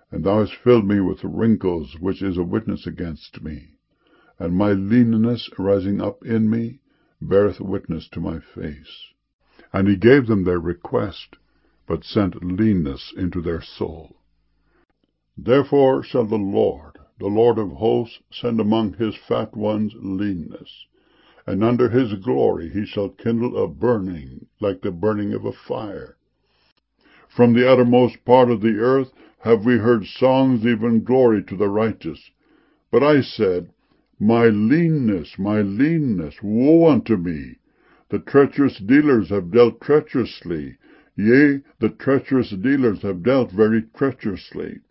And thou hast filled me with wrinkles, which is a witness against me. And my leanness rising up in me beareth witness to my face. And he gave them their request, but sent leanness into their soul. Therefore shall the Lord of hosts, send among his fat ones leanness, and under his glory he shall kindle a burning like the burning of a fire. From the uttermost part of the earth have we heard songs, even glory to the righteous. But I said, my leanness, woe unto me! The treacherous dealers have dealt treacherously. Yea, the treacherous dealers have dealt very treacherously.